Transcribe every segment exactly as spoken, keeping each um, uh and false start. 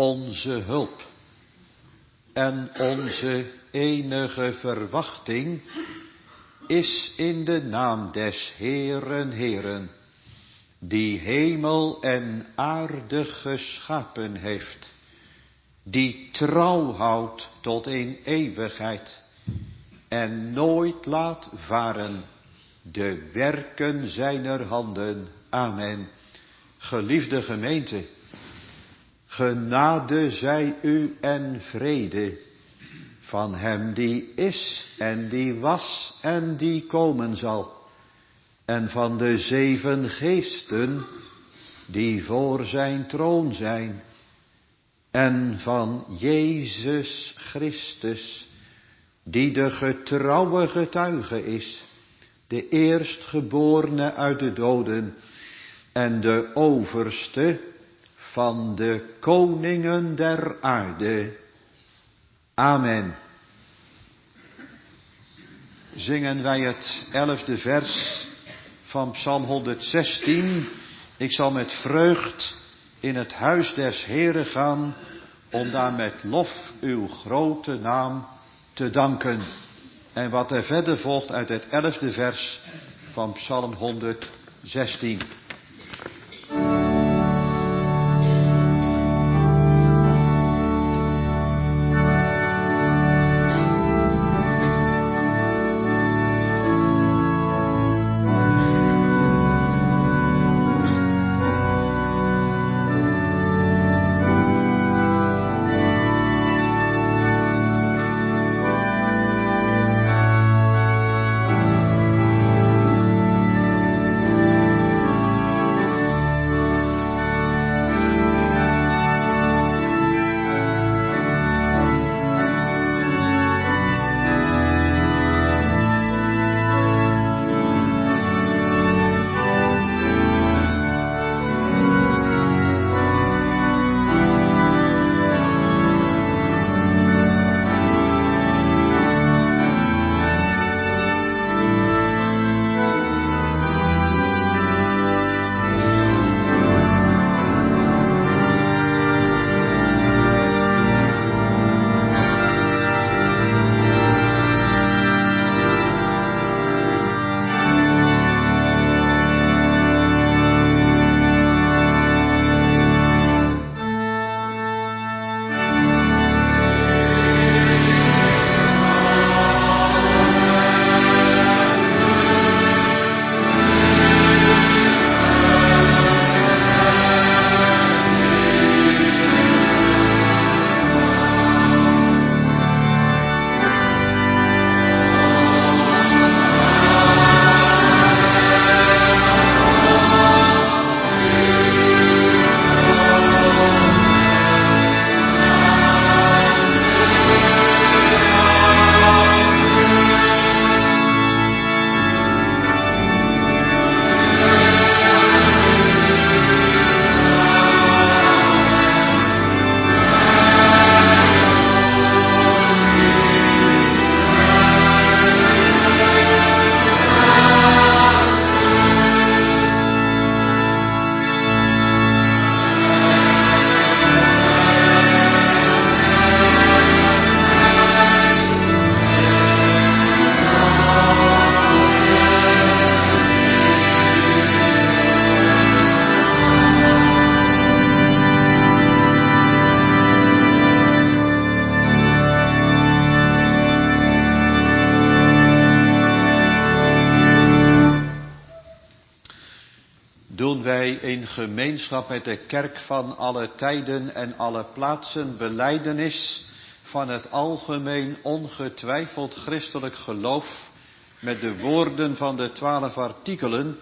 onze hulp en onze enige verwachting is in de naam des Heeren Heeren, die hemel en aarde geschapen heeft, die trouw houdt tot in eeuwigheid en nooit laat varen de werken zijner handen. Amen. Geliefde gemeente, genade zij u en vrede van hem die is en die was en die komen zal, en van de zeven geesten die voor zijn troon zijn, en van Jezus Christus, die de getrouwe getuige is, de eerstgeborene uit de doden en de overste van de koningen der aarde. Amen. Zingen wij het elfde vers van Psalm honderdzestien. Ik zal met vreugd in het huis des Heeren gaan, om daar met lof uw grote naam te danken. En wat er verder volgt uit het elfde vers van Psalm honderdzestien. In gemeenschap met de kerk van alle tijden en alle plaatsen belijdenis van het algemeen ongetwijfeld christelijk geloof met de woorden van de twaalf artikelen.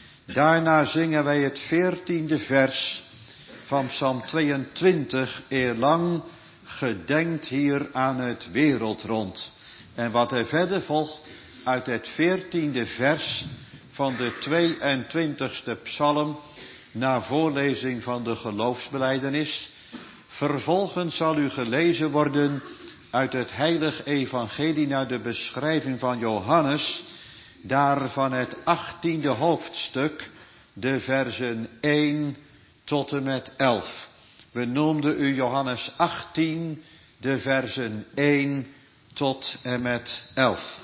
Daarna zingen wij het veertiende vers van Psalm tweeëntwintig. Eerlang gedenkt hier aan het wereldrond. En wat er verder volgt uit het veertiende vers van de tweeëntwintigste psalm, na voorlezing van de geloofsbelijdenis. Vervolgens zal u gelezen worden uit het heilig evangelie naar de beschrijving van Johannes, daarvan het achttiende hoofdstuk, de versen één tot en met elf. We noemden u Johannes achttien, de versen één tot en met elf.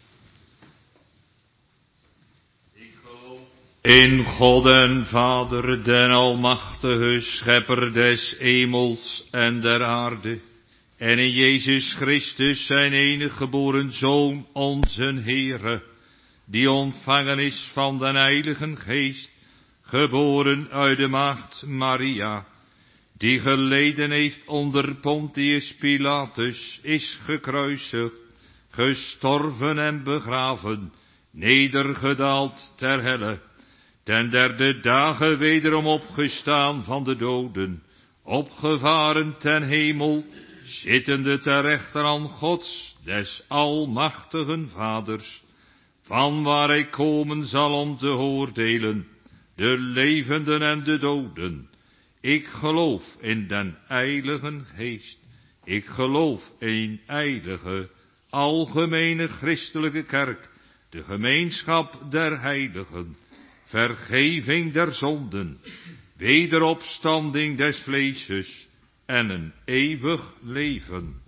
In God en Vader, den almachtige schepper des hemels en der aarde, en in Jezus Christus, zijn enige geboren Zoon, onze Heere, die ontvangen is van den Heiligen Geest, geboren uit de maagd Maria, die geleden heeft onder Pontius Pilatus, is gekruisigd, gestorven en begraven, nedergedaald ter helle, ten derde dagen wederom opgestaan van de doden, opgevaren ten hemel, zittende ter rechterhand Gods, des almachtigen Vaders, van waar hij komen zal om te oordelen, de levenden en de doden. Ik geloof in den Heiligen Geest, ik geloof in heilige, algemene christelijke kerk, de gemeenschap der heiligen, vergeving der zonden, wederopstanding des vleeses en een eeuwig leven.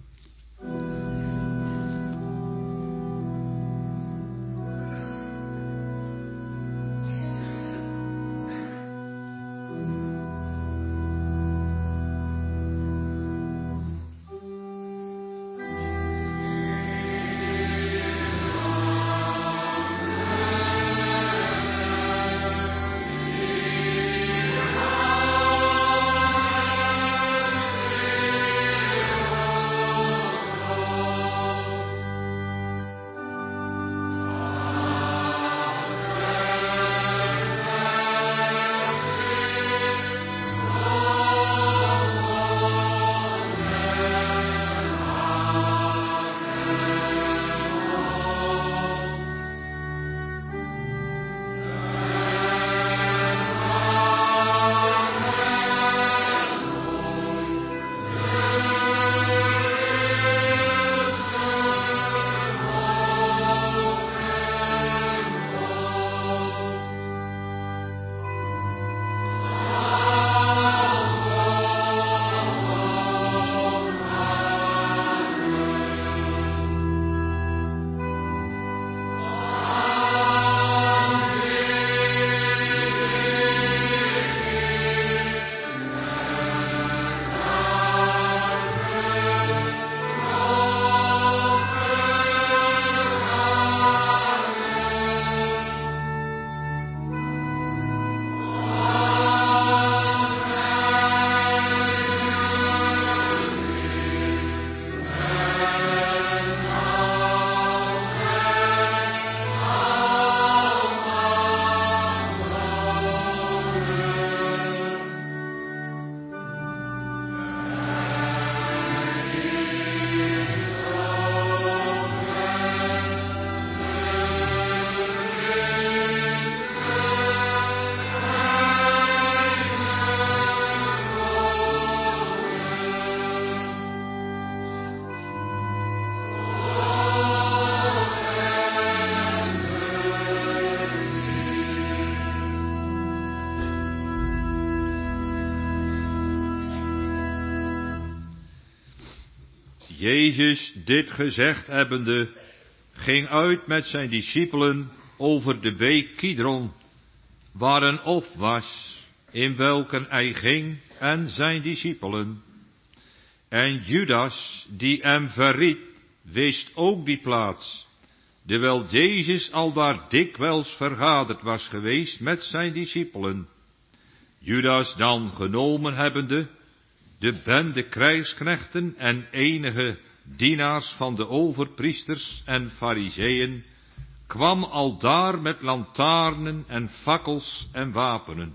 Jezus dit gezegd hebbende, ging uit met zijn discipelen over de beek Kidron, waar een of was, in welken hij ging en zijn discipelen. En Judas, die hem verried, wist ook die plaats, dewijl Jezus al daar dikwijls vergaderd was geweest met zijn discipelen. Judas dan genomen hebbende, de bende krijgsknechten en enige dienaars van de overpriesters en farizeeën, kwam aldaar met lantaarnen en fakkels en wapenen.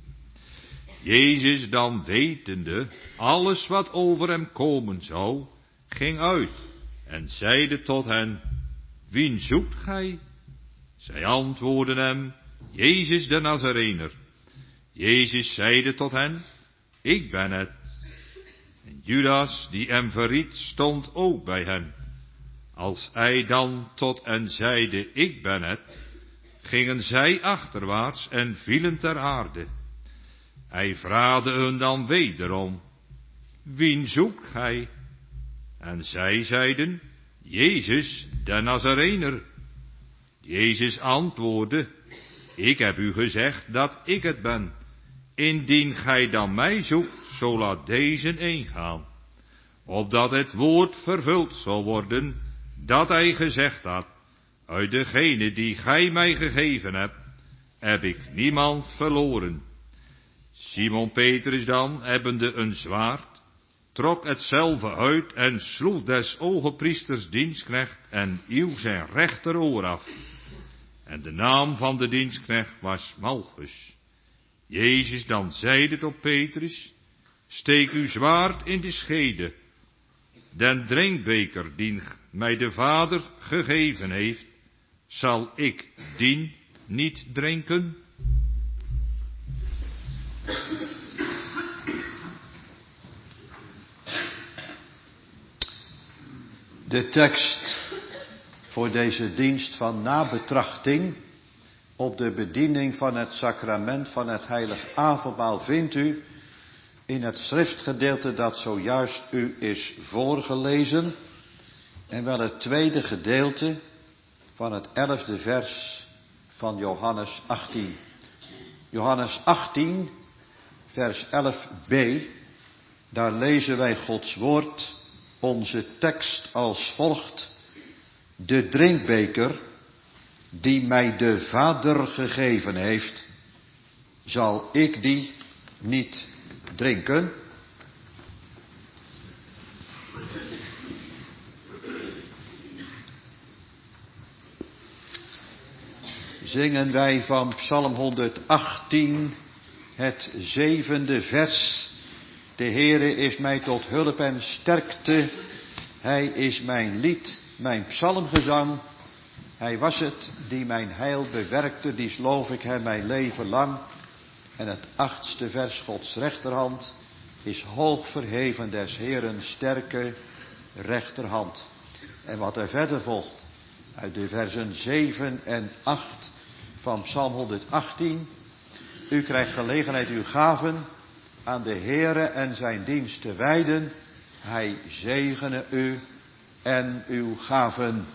Jezus dan wetende alles wat over hem komen zou, ging uit en zeide tot hen, wien zoekt gij? Zij antwoordden hem, Jezus de Nazarener. Jezus zeide tot hen, ik ben het. En Judas, die hem verried, stond ook bij hen. Als hij dan tot hen zeide, ik ben het, gingen zij achterwaarts en vielen ter aarde. Hij vraagde hun dan wederom, wien zoekt gij? En zij zeiden, Jezus, de Nazarener. Jezus antwoordde, ik heb u gezegd dat ik het ben. Indien gij dan mij zoekt, zo laat deze eengaan, opdat het woord vervuld zal worden, dat hij gezegd had, uit degene die gij mij gegeven hebt, heb ik niemand verloren. Simon Petrus dan, hebbende een zwaard, trok hetzelve uit en sloeg des ogenpriesters dienstknecht en hieuw zijn rechteroor af. En de naam van de dienstknecht was Malchus. Jezus dan zeide tot Petrus, steek uw zwaard in de schede. Den drinkbeker die mij de Vader gegeven heeft, zal ik dien niet drinken? De tekst voor deze dienst van nabetrachting op de bediening van het sacrament van het heilig avondmaal vindt u in het schriftgedeelte dat zojuist u is voorgelezen, en wel het tweede gedeelte van het elfde vers van Johannes achttien. Johannes achttien, vers elf b, daar lezen wij Gods woord, onze tekst als volgt. De drinkbeker die mij de Vader gegeven heeft, zal ik die niet drinken? Zingen wij van Psalm honderdachttien, het zevende vers. De Heere is mij tot hulp en sterkte. Hij is mijn lied, mijn psalmgezang. Hij was het die mijn heil bewerkte, die sloof ik hem mijn leven lang. En het achtste vers, Gods rechterhand, is hoog verheven des Heeren sterke rechterhand. En wat er verder volgt, uit de versen zeven en acht van Psalm honderdachttien. U krijgt gelegenheid uw gaven aan de Heere en zijn dienst te wijden. Hij zegene u en uw gaven.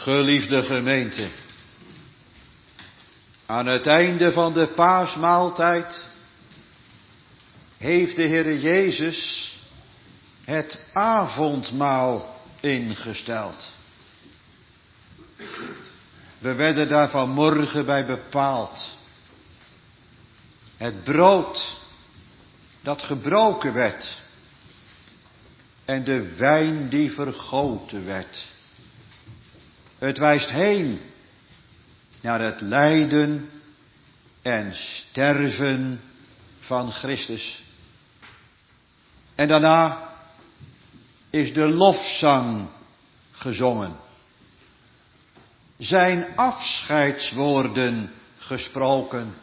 Geliefde gemeente, aan het einde van de paasmaaltijd heeft de Heere Jezus het avondmaal ingesteld. We werden daar vanmorgen bij bepaald. Het brood dat gebroken werd en de wijn die vergoten werd. Het wijst heen naar het lijden en sterven van Christus. En daarna is de lofzang gezongen. Zijn afscheidswoorden gesproken.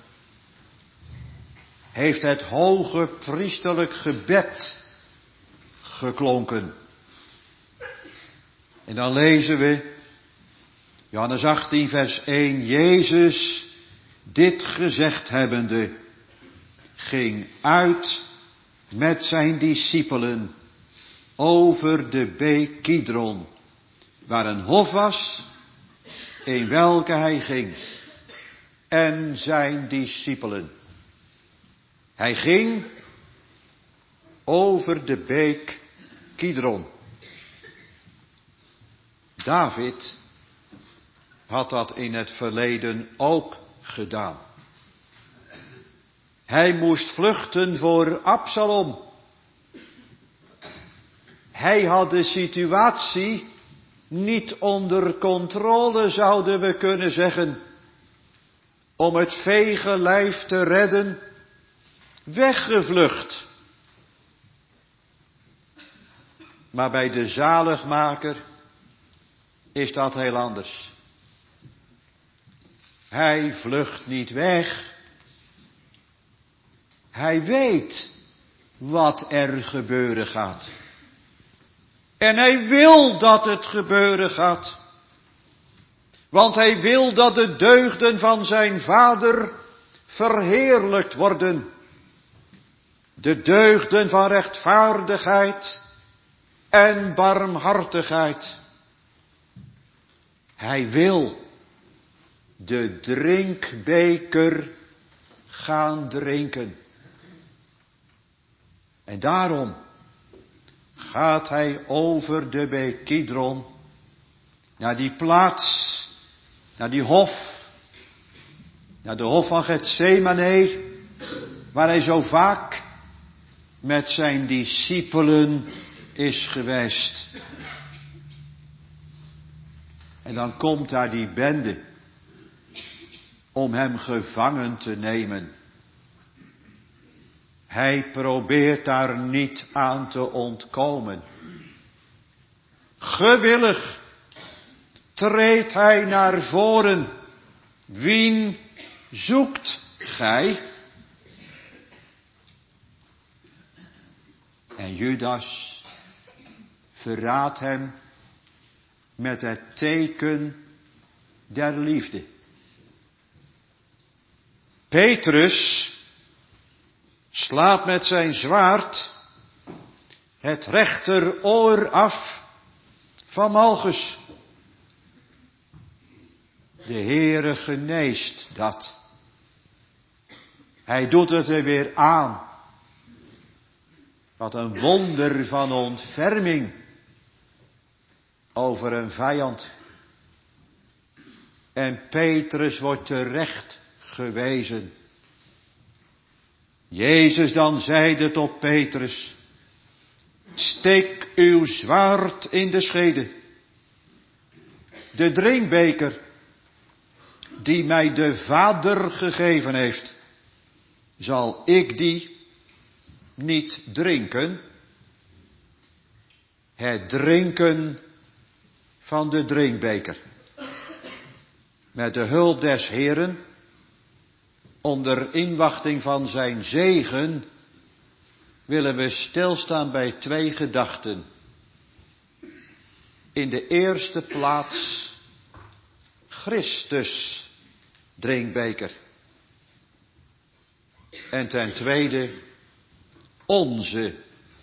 Heeft het hoge priesterlijk gebed geklonken. En dan lezen we Johannes achttien vers één. Jezus, dit gezegd hebbende, ging uit met zijn discipelen over de beek Kidron, waar een hof was, in welke hij ging, en zijn discipelen. Hij ging over de beek Kidron. David had dat in het verleden ook gedaan. Hij moest vluchten voor Absalom. Hij had de situatie niet onder controle, zouden we kunnen zeggen. Om het vege lijf te redden, weggevlucht. Maar bij de zaligmaker is dat heel anders. Hij vlucht niet weg. Hij weet wat er gebeuren gaat. En hij wil dat het gebeuren gaat. Want hij wil dat de deugden van zijn vader verheerlijkt worden. De deugden van rechtvaardigheid en barmhartigheid. Hij wil de drinkbeker gaan drinken. En daarom gaat hij over de beek Kidron naar die plaats, naar die hof, naar de hof van Getsemane, waar hij zo vaak met zijn discipelen is geweest. En dan komt daar die bende om hem gevangen te nemen. Hij probeert daar niet aan te ontkomen. Gewillig treedt hij naar voren. Wien zoekt gij? En Judas verraadt hem met het teken der liefde. Petrus slaat met zijn zwaard het rechteroor af van Malchus. De Heere geneest dat. Hij doet het er weer aan. Wat een wonder van ontferming over een vijand. En Petrus wordt terecht gewezen. Jezus dan zeide tot Petrus: steek uw zwaard in de schede. De drinkbeker die mij de Vader gegeven heeft, zal ik die niet drinken? Het drinken van de drinkbeker. Met de hulp des Heeren, onder inwachting van zijn zegen, willen we stilstaan bij twee gedachten. In de eerste plaats Christus drinkbeker. En ten tweede onze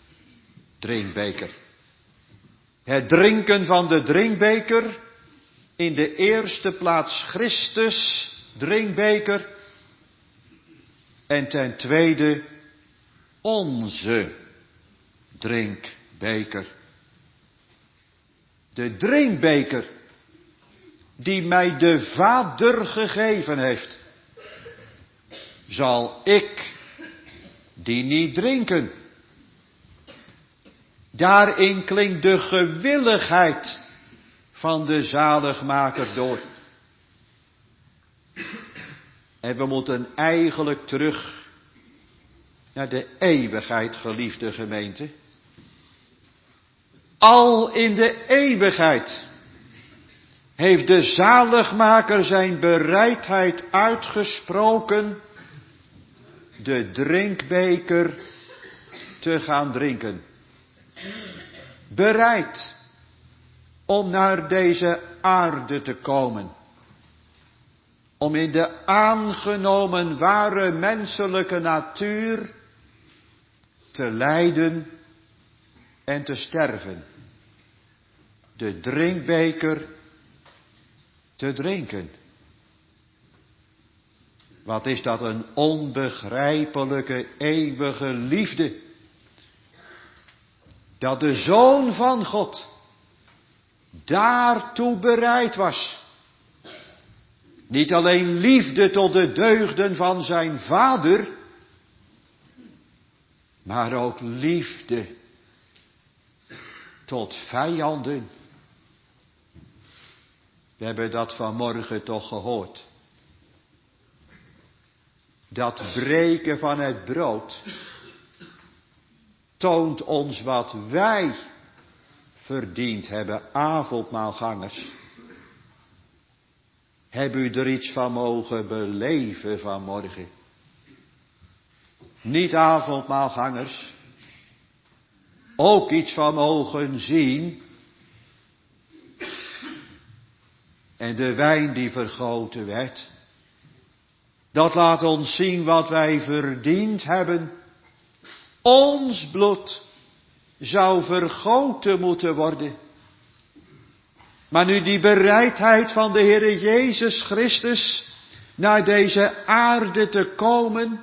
drinkbeker. Het drinken van de drinkbeker in de eerste plaats Christus drinkbeker en ten tweede onze drinkbeker. De drinkbeker die mij de Vader gegeven heeft, zal ik die niet drinken. Daarin klinkt de gewilligheid van de zaligmaker door. En we moeten eigenlijk terug naar de eeuwigheid, geliefde gemeente. Al in de eeuwigheid heeft de zaligmaker zijn bereidheid uitgesproken de drinkbeker te gaan drinken. Bereid om naar deze aarde te komen. Om in de aangenomen ware menselijke natuur te lijden en te sterven. De drinkbeker te drinken. Wat is dat een onbegrijpelijke eeuwige liefde. Dat de Zoon van God daartoe bereid was. Niet alleen liefde tot de deugden van zijn Vader, maar ook liefde tot vijanden. We hebben dat vanmorgen toch gehoord. Dat breken van het brood toont ons wat wij verdiend hebben, avondmaalgangers. Hebben u er iets van mogen beleven vanmorgen? Niet avondmaalgangers. Ook iets van mogen zien. En de wijn die vergoten werd. Dat laat ons zien wat wij verdiend hebben. Ons bloed zou vergoten moeten worden. Maar nu die bereidheid van de Heere Jezus Christus naar deze aarde te komen,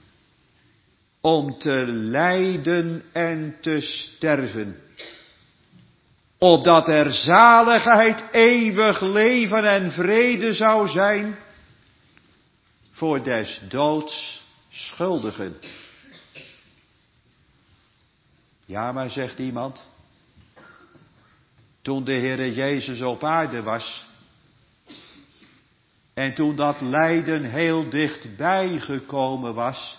om te lijden en te sterven, opdat er zaligheid, eeuwig leven en vrede zou zijn voor des doods schuldigen. Ja, maar zegt iemand, toen de Heere Jezus op aarde was, en toen dat lijden heel dichtbij gekomen was,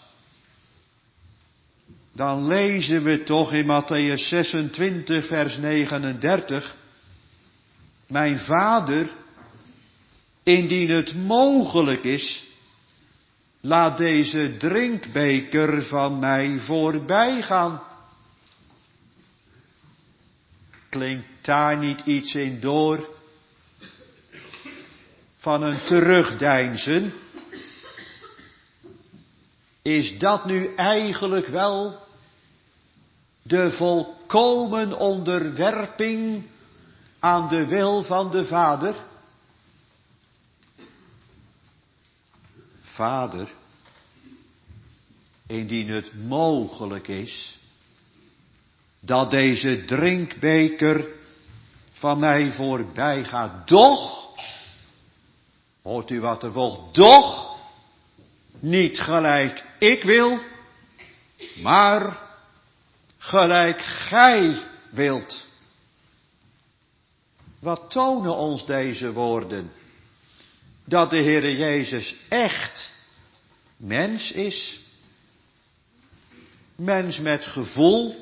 dan lezen we toch in Mattheüs zesentwintig vers negenendertig, mijn Vader, indien het mogelijk is, laat deze drinkbeker van mij voorbij gaan. Klinkt daar niet iets in door van een terugdeinzen? Is dat nu eigenlijk wel de volkomen onderwerping aan de wil van de Vader? Vader, indien het mogelijk is dat deze drinkbeker van mij voorbij gaat. Doch, hoort u wat er volgt? Doch, niet gelijk ik wil, maar gelijk gij wilt. Wat tonen ons deze woorden? Dat de Heere Jezus echt mens is. Mens met gevoel.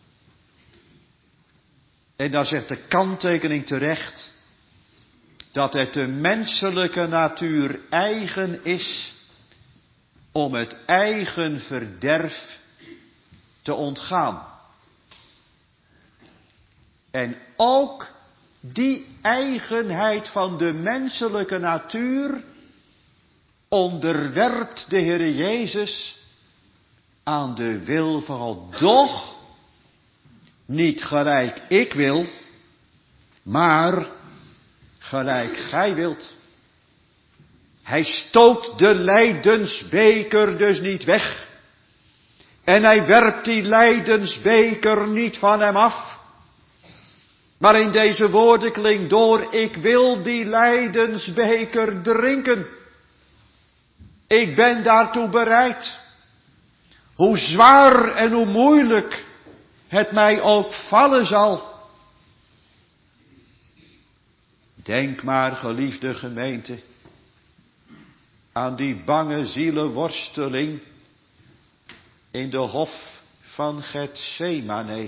En daar zegt de kanttekening terecht, dat het de menselijke natuur eigen is om het eigen verderf te ontgaan. En ook die eigenheid van de menselijke natuur onderwerpt de Heere Jezus aan de wil van God. Doch, niet gelijk ik wil, maar gelijk gij wilt. Hij stoot de lijdensbeker dus niet weg. En hij werpt die lijdensbeker niet van hem af. Maar in deze woorden klinkt door, ik wil die lijdensbeker drinken. Ik ben daartoe bereid. Hoe zwaar en hoe moeilijk het mij ook vallen zal. Denk maar, geliefde gemeente, aan die bange zielenworsteling in de hof van Getsemane.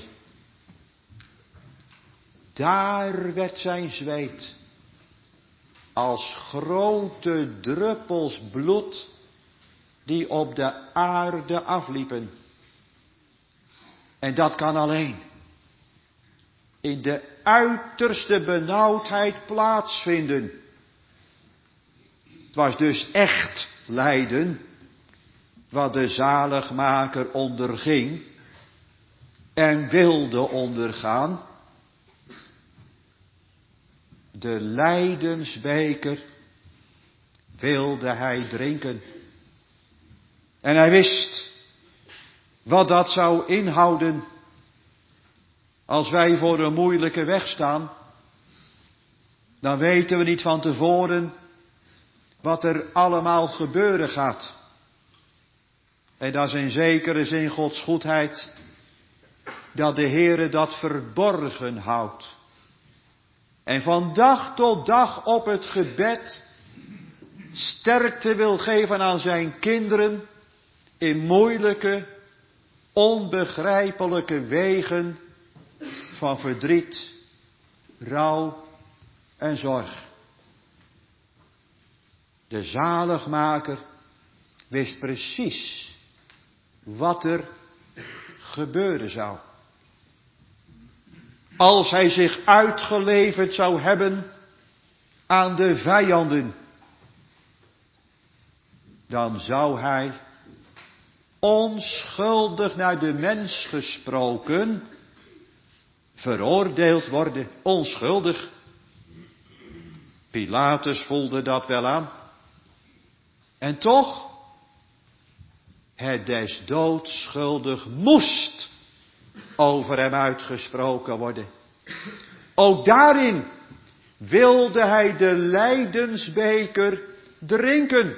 Daar werd zijn zweet als grote druppels bloed die op de aarde afliepen. En dat kan alleen in de uiterste benauwdheid plaatsvinden. Het was dus echt lijden wat de zaligmaker onderging en wilde ondergaan. De lijdensbeker wilde hij drinken. En hij wist wat dat zou inhouden als wij voor een moeilijke weg staan. Dan weten we niet van tevoren wat er allemaal gebeuren gaat. En dat is in zekere zin Gods goedheid, dat de Heere dat verborgen houdt. En van dag tot dag op het gebed sterkte wil geven aan zijn kinderen in moeilijke, onbegrijpelijke wegen van verdriet, rouw en zorg. De zaligmaker wist precies wat er gebeuren zou. Als hij zich uitgeleverd zou hebben aan de vijanden, dan zou hij onschuldig naar de mens gesproken veroordeeld worden. Onschuldig. Pilatus voelde dat wel aan. En toch, het des doods schuldig moest over hem uitgesproken worden. Ook daarin wilde hij de lijdensbeker drinken.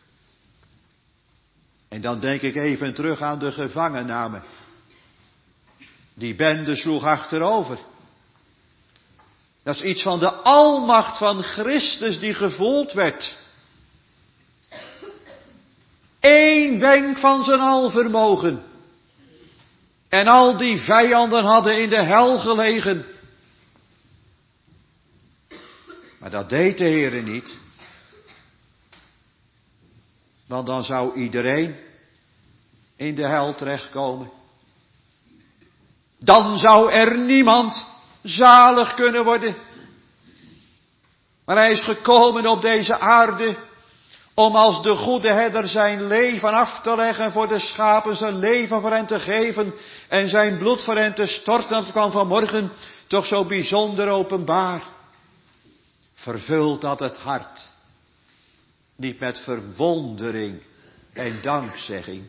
En dan denk ik even terug aan de gevangenname. Die bende sloeg achterover. Dat is iets van de almacht van Christus die gevoeld werd. Eén wenk van zijn alvermogen. En al die vijanden hadden in de hel gelegen. Maar dat deed de Heere niet. Want dan zou iedereen in de hel terechtkomen. Dan zou er niemand zalig kunnen worden. Maar hij is gekomen op deze aarde om als de goede herder zijn leven af te leggen voor de schapen, zijn leven voor hen te geven en zijn bloed voor hen te storten. Dat kwam vanmorgen toch zo bijzonder openbaar. Vervult dat het hart niet met verwondering en dankzegging.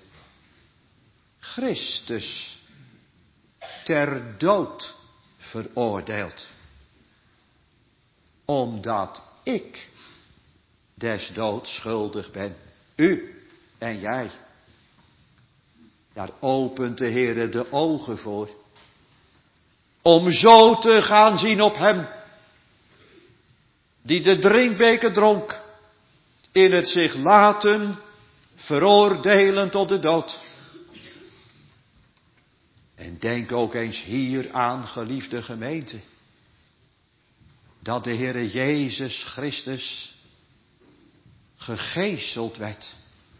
Christus ter dood veroordeeld. Omdat ik des doods schuldig ben. U en jij. Daar opent de Heere de ogen voor. Om zo te gaan zien op hem. Die de drinkbeker dronk. In het zich laten veroordelen tot de dood. En denk ook eens hier aan, geliefde gemeente. Dat de Heere Jezus Christus gegezeld werd.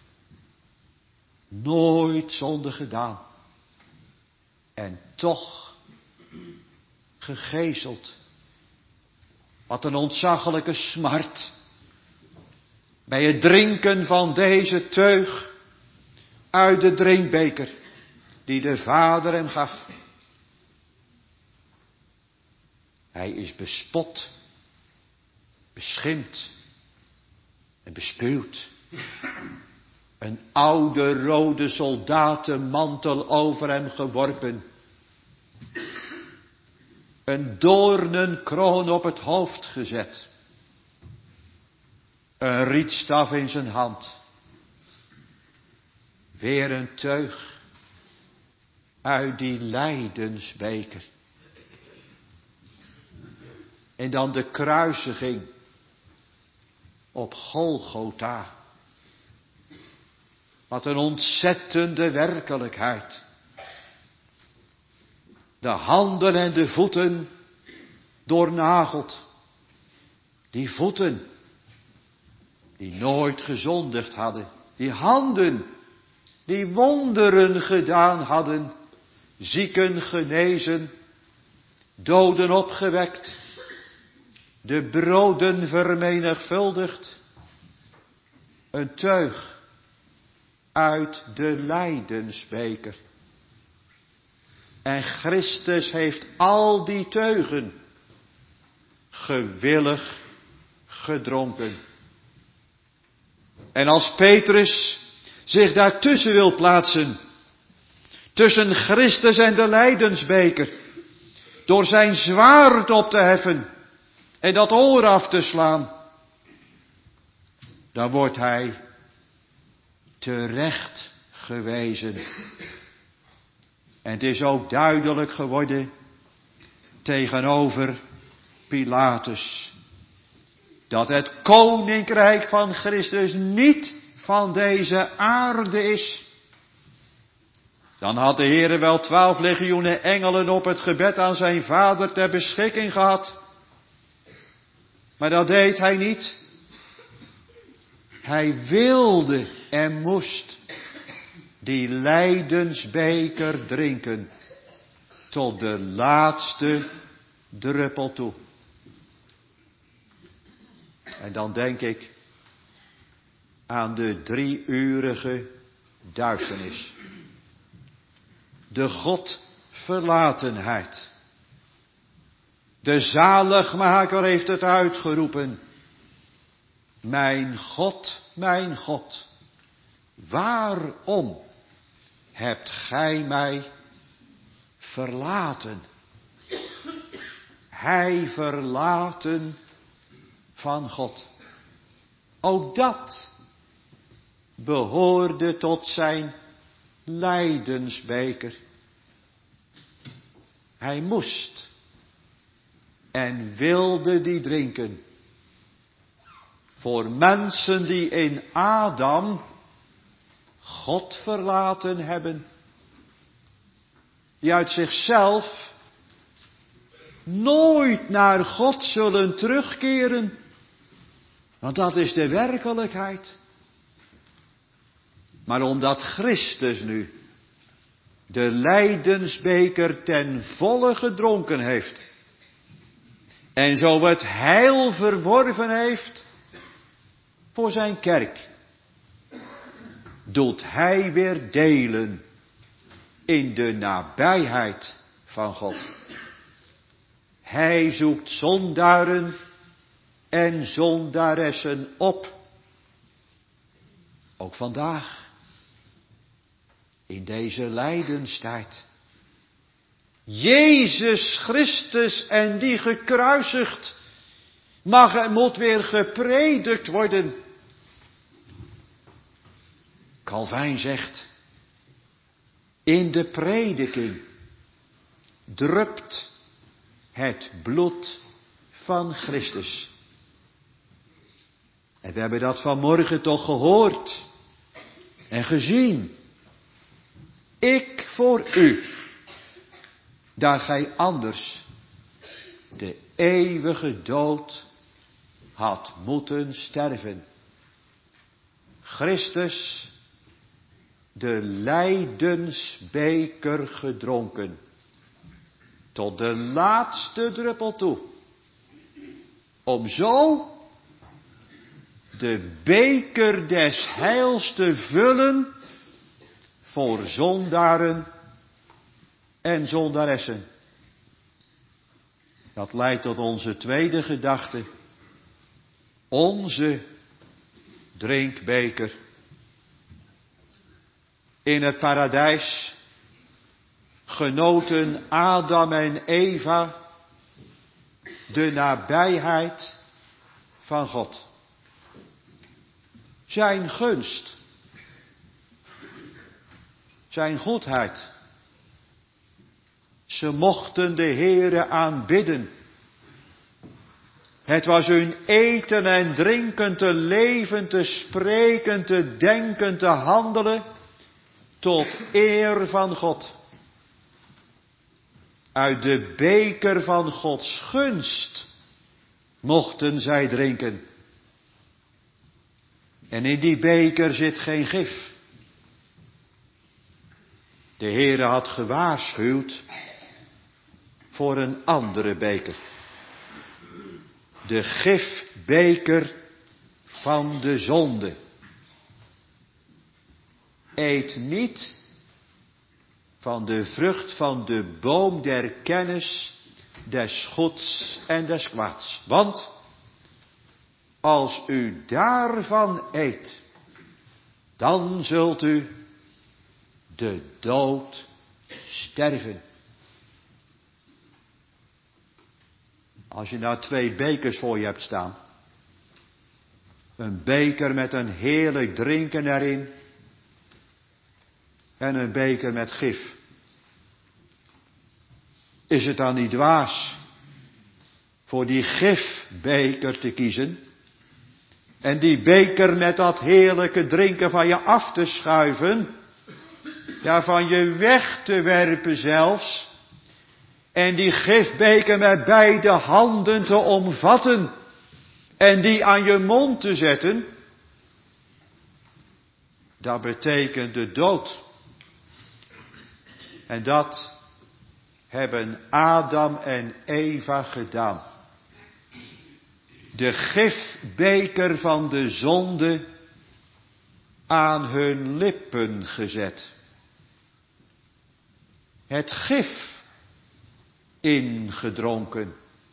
Nooit zonde gedaan. En toch gegezeld. Wat een ontzaglijke smart. Bij het drinken van deze teug uit de drinkbeker die de Vader hem gaf. Hij is bespot. beschimpt en bespuwd. Een oude rode soldatenmantel over hem geworpen. Een doornenkroon op het hoofd gezet. Een rietstaf in zijn hand. Weer een teug uit die lijdensbeker. En dan de kruisiging op Golgotha. Wat een ontzettende werkelijkheid. De handen en de voeten doornageld. Die voeten die nooit gezondigd hadden. Die handen die wonderen gedaan hadden. Zieken genezen. Doden opgewekt. De broden vermenigvuldigd. Een teug uit de lijdensbeker. En Christus heeft al die teugen gewillig gedronken. En als Petrus zich daartussen wil plaatsen, tussen Christus en de lijdensbeker, door zijn zwaard op te heffen en dat oor af te slaan, dan wordt hij terecht gewezen. En het is ook duidelijk geworden tegenover Pilatus, dat het koninkrijk van Christus niet van deze aarde is. Dan had de Heere wel twaalf legioenen engelen op het gebed aan zijn Vader ter beschikking gehad. Maar dat deed hij niet. Hij wilde en moest die lijdensbeker drinken tot de laatste druppel toe. En dan denk ik aan de drieurige duisternis. De Godverlatenheid. De zaligmaker heeft het uitgeroepen. Mijn God, mijn God, waarom hebt gij mij verlaten? Hij verlaten van God. Ook dat behoorde tot zijn lijdensbeker. Hij moest en wilde die drinken. Voor mensen die in Adam God verlaten hebben. Die uit zichzelf nooit naar God zullen terugkeren. Want dat is de werkelijkheid. Maar omdat Christus nu de lijdensbeker ten volle gedronken heeft. En zo het heil verworven heeft voor zijn kerk. Doet hij weer delen in de nabijheid van God. Hij zoekt zondaren en zondaressen op. Ook vandaag. In deze lijdenstijd. Jezus Christus en die gekruisigd mag en moet weer gepredikt worden. Calvijn zegt, in de prediking drupt het bloed van Christus. En we hebben dat vanmorgen toch gehoord en gezien. Ik voor u, daar gij anders de eeuwige dood had moeten sterven. Christus, de lijdensbeker gedronken, tot de laatste druppel toe, om zo de beker des heils te vullen voor zondaren en zondaressen. Dat leidt tot onze tweede gedachte. Onze drinkbeker. In het paradijs genoten Adam en Eva de nabijheid van God. Zijn gunst. Zijn goedheid. Ze mochten de Heere aanbidden. Het was hun eten en drinken, te leven, te spreken, te denken, te handelen, tot eer van God. Uit de beker van Gods gunst mochten zij drinken. En in die beker zit geen gif. De Heere had gewaarschuwd voor een andere beker. De gifbeker van de zonde. Eet niet van de vrucht van de boom der kennis des goeds en des kwaads. Want als u daarvan eet, dan zult u de dood sterven. Als je nou twee bekers voor je hebt staan. Een beker met een heerlijk drinken erin. En een beker met gif. Is het dan niet dwaas voor die gifbeker te kiezen? En die beker met dat heerlijke drinken van je af te schuiven? Ja, van je weg te werpen zelfs. En die gifbeker met beide handen te omvatten. En die aan je mond te zetten. Dat betekent de dood. En dat hebben Adam en Eva gedaan. De gifbeker van de zonde aan hun lippen gezet. Het gif ingedronken.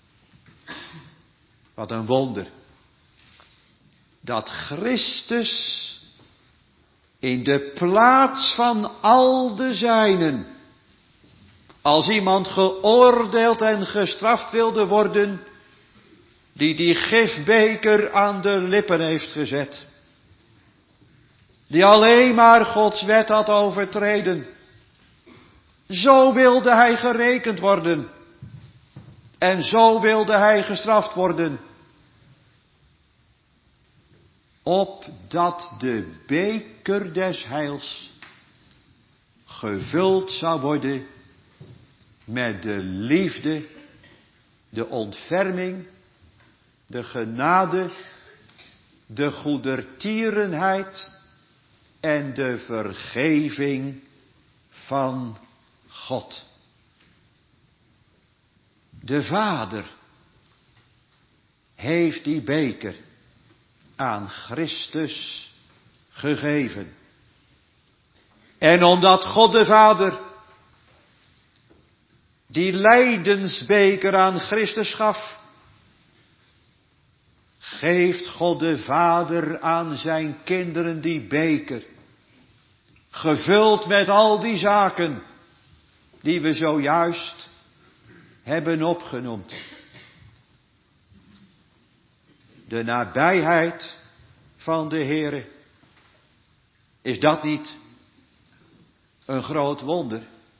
Wat een wonder. Dat Christus in de plaats van al de zijnen, als iemand geoordeeld en gestraft wilde worden, die die gifbeker aan de lippen heeft gezet. Die alleen maar Gods wet had overtreden. Zo wilde hij gerekend worden. En zo wilde hij gestraft worden. Opdat de beker des heils gevuld zou worden met de liefde, de ontferming, de genade, de goedertierenheid en de vergeving van God. De Vader heeft die beker aan Christus gegeven. En omdat God de Vader die lijdensbeker aan Christus gaf, geeft God de Vader aan zijn kinderen die beker, gevuld met al die zaken die we zojuist hebben opgenoemd. De nabijheid van de Heere, is dat niet een groot wonder?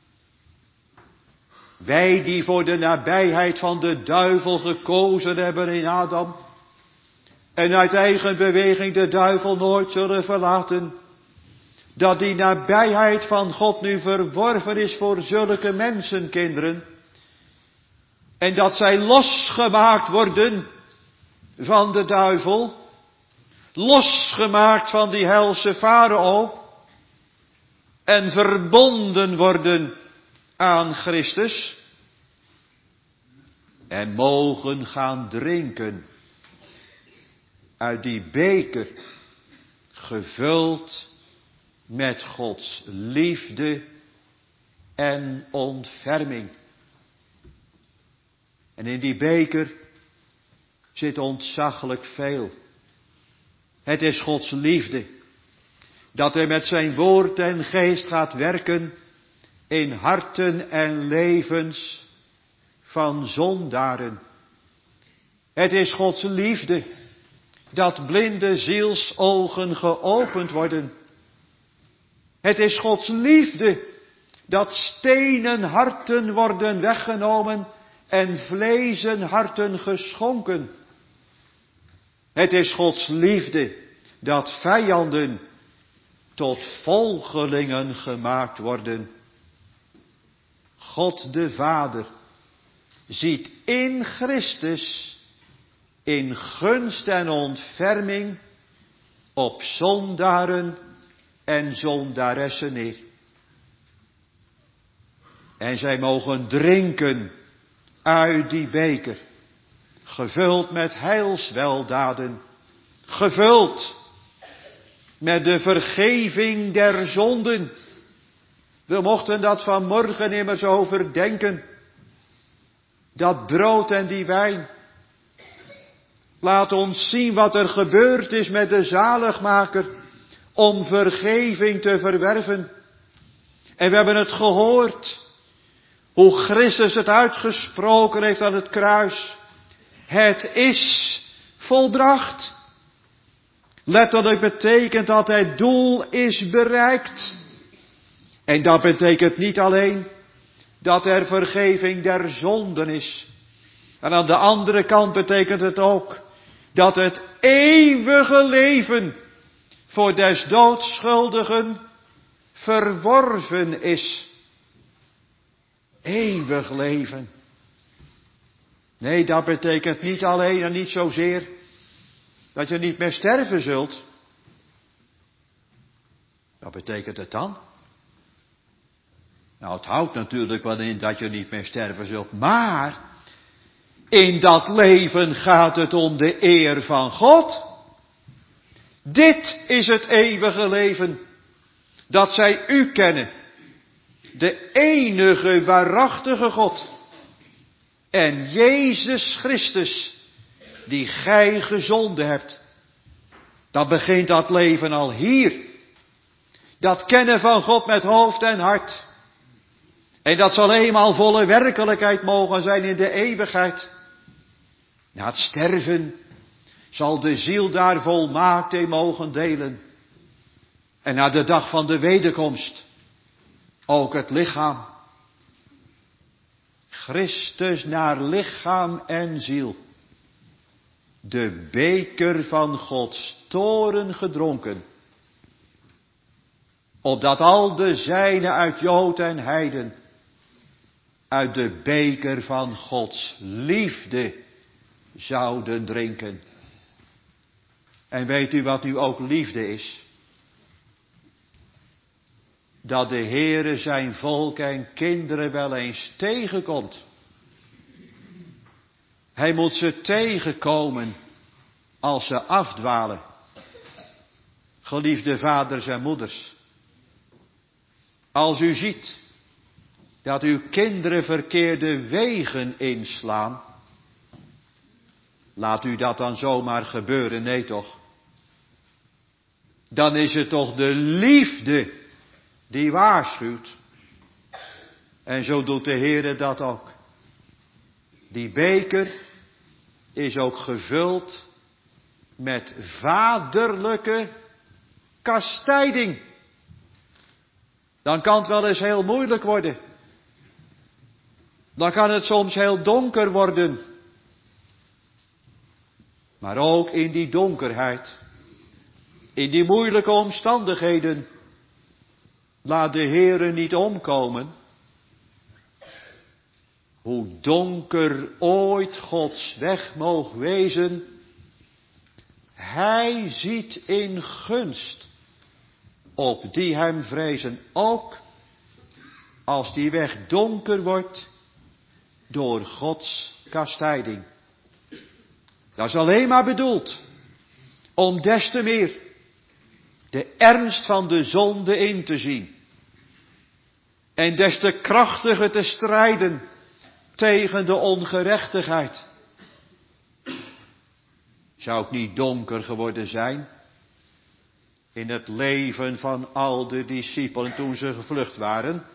Wij die voor de nabijheid van de duivel gekozen hebben in Adam, en uit eigen beweging de duivel nooit zullen verlaten, dat die nabijheid van God nu verworven is voor zulke mensenkinderen, en dat zij losgemaakt worden van de duivel, losgemaakt van die helse farao, en verbonden worden aan Christus, en mogen gaan drinken uit die beker, gevuld met Gods liefde en ontferming. En in die beker zit ontzaglijk veel. Het is Gods liefde. Dat hij met zijn woord en geest gaat werken in harten en levens van zondaren. Het is Gods liefde dat blinde zielsogen geopend worden. Het is Gods liefde dat stenen harten worden weggenomen en vlezen harten geschonken. Het is Gods liefde dat vijanden tot volgelingen gemaakt worden. God de Vader ziet in Christus in gunst en ontferming op zondaren en zondaressen neer. En zij mogen drinken uit die beker, gevuld met heilsweldaden, gevuld met de vergeving der zonden. We mochten dat vanmorgen immers overdenken. Dat brood en die wijn. Laat ons zien wat er gebeurd is met de zaligmaker om vergeving te verwerven. En we hebben het gehoord, hoe Christus het uitgesproken heeft aan het kruis. Het is volbracht. Letterlijk betekent dat het doel is bereikt. En dat betekent niet alleen dat er vergeving der zonden is. En aan de andere kant betekent het ook dat het eeuwige leven voor des doods schuldigen verworven is. Eeuwig leven. Nee, dat betekent niet alleen en niet zozeer dat je niet meer sterven zult. Wat betekent het dan? Nou, het houdt natuurlijk wel in dat je niet meer sterven zult. Maar in dat leven gaat het om de eer van God. Dit is het eeuwige leven. Dat zij u kennen. De enige waarachtige God. En Jezus Christus, die gij gezonden hebt. Dan begint dat leven al hier. Dat kennen van God met hoofd en hart. En dat zal eenmaal volle werkelijkheid mogen zijn in de eeuwigheid. Na het sterven zal de ziel daar volmaakt in mogen delen. En na de dag van de wederkomst ook het lichaam. Christus naar lichaam en ziel. De beker van Gods toorn gedronken. Opdat al de zijnen uit Jood en Heiden uit de beker van Gods liefde zouden drinken. En weet u wat nu ook liefde is? Dat de Heere zijn volk en kinderen wel eens tegenkomt. Hij moet ze tegenkomen als ze afdwalen. Geliefde vaders en moeders. Als u ziet dat uw kinderen verkeerde wegen inslaan. Laat u dat dan zomaar gebeuren, nee toch. Dan is het toch de liefde die waarschuwt. En zo doet de Heere dat ook. Die beker is ook gevuld met vaderlijke kastijding. Dan kan het wel eens heel moeilijk worden. Dan kan het soms heel donker worden. Maar ook in die donkerheid, in die moeilijke omstandigheden, laat de Heere niet omkomen. Hoe donker ooit Gods weg moog wezen, Hij ziet in gunst op die hem vrezen, ook als die weg donker wordt door Gods kastijding. Dat is alleen maar bedoeld om des te meer de ernst van de zonde in te zien. En des te krachtiger te strijden tegen de ongerechtigheid. Zou het niet donker geworden zijn in het leven van al de discipelen toen ze gevlucht waren?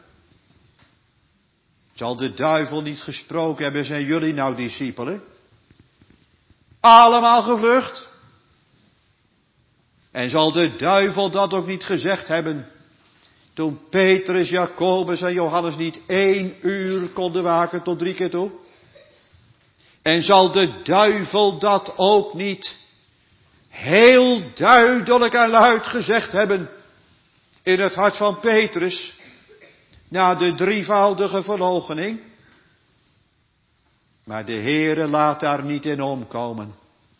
Zal de duivel niet gesproken hebben, zijn jullie nou discipelen? Allemaal gevlucht? En zal de duivel dat ook niet gezegd hebben, toen Petrus, Jacobus en Johannes niet één uur konden waken tot drie keer toe? En zal de duivel dat ook niet heel duidelijk en luid gezegd hebben in het hart van Petrus, na de drievoudige verloochening? Maar de Heere laat daar niet in omkomen.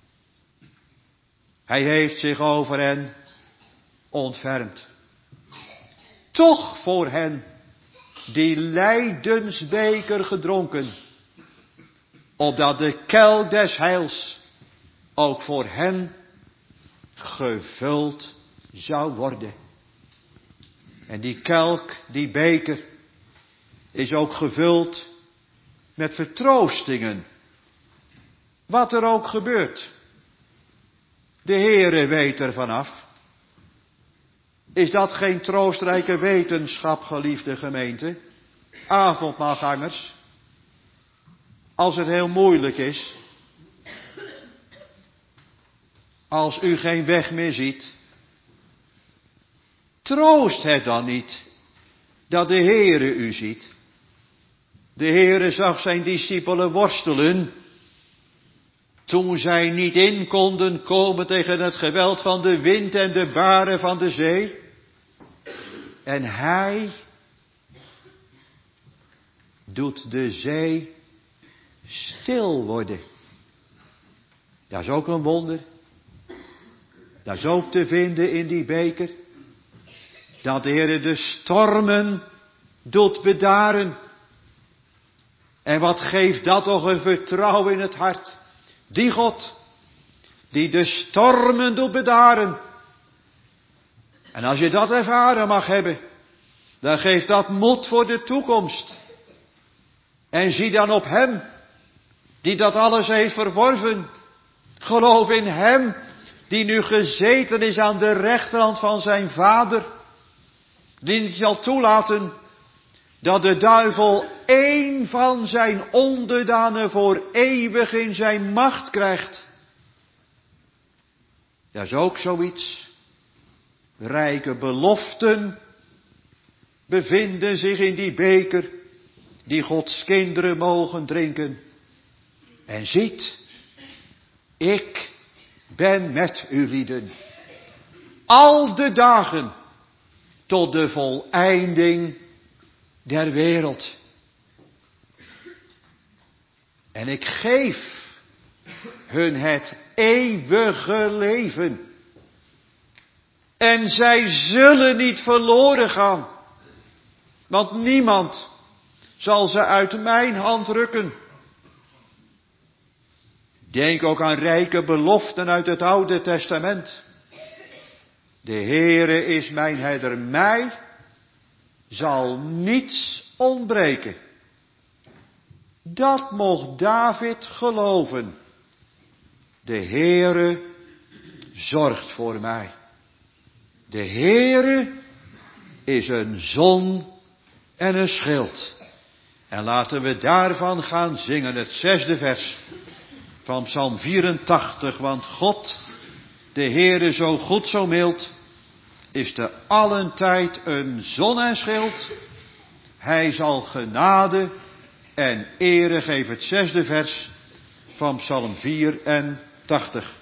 Hij heeft zich over hen ontfermd. Toch voor hen die lijdensbeker gedronken, opdat de kelk des heils ook voor hen gevuld zou worden. En die kelk, die beker, is ook gevuld met vertroostingen. Wat er ook gebeurt. De Heere weet er vanaf. Is dat geen troostrijke wetenschap, geliefde gemeente? Avondmaalgangers. Als het heel moeilijk is. Als u geen weg meer ziet. Troost het dan niet dat de Heere u ziet. De Heere zag zijn discipelen worstelen toen zij niet in konden komen tegen het geweld van de wind en de baren van de zee. En hij doet de zee stil worden. Dat is ook een wonder. Dat is ook te vinden in die beker. Dat de Heere de stormen doet bedaren. En wat geeft dat toch een vertrouwen in het hart. Die God, die de stormen doet bedaren. En als je dat ervaren mag hebben, dan geeft dat moed voor de toekomst. En zie dan op Hem, die dat alles heeft verworven. Geloof in Hem, die nu gezeten is aan de rechterhand van zijn Vader. Die niet zal toelaten dat de duivel één van zijn onderdanen voor eeuwig in zijn macht krijgt. Dat is ook zoiets. Rijke beloften bevinden zich in die beker die Gods kinderen mogen drinken. En ziet, ik ben met u lieden. Al de dagen tot de voleinding der wereld. En ik geef hun het eeuwige leven. En zij zullen niet verloren gaan. Want niemand zal ze uit mijn hand rukken. Denk ook aan rijke beloften uit het Oude Testament. De Heere is mijn herder, mij zal niets ontbreken. Dat mocht David geloven. De Heere zorgt voor mij. De Heere is een zon en een schild. En laten we daarvan gaan zingen, het zesde vers van Psalm vierentachtig. Want God, de Heere zo goed, zo mild, is te allen tijd een zon en schild. Hij zal genade en ere geven. Het zesde vers van Psalm vierentachtig.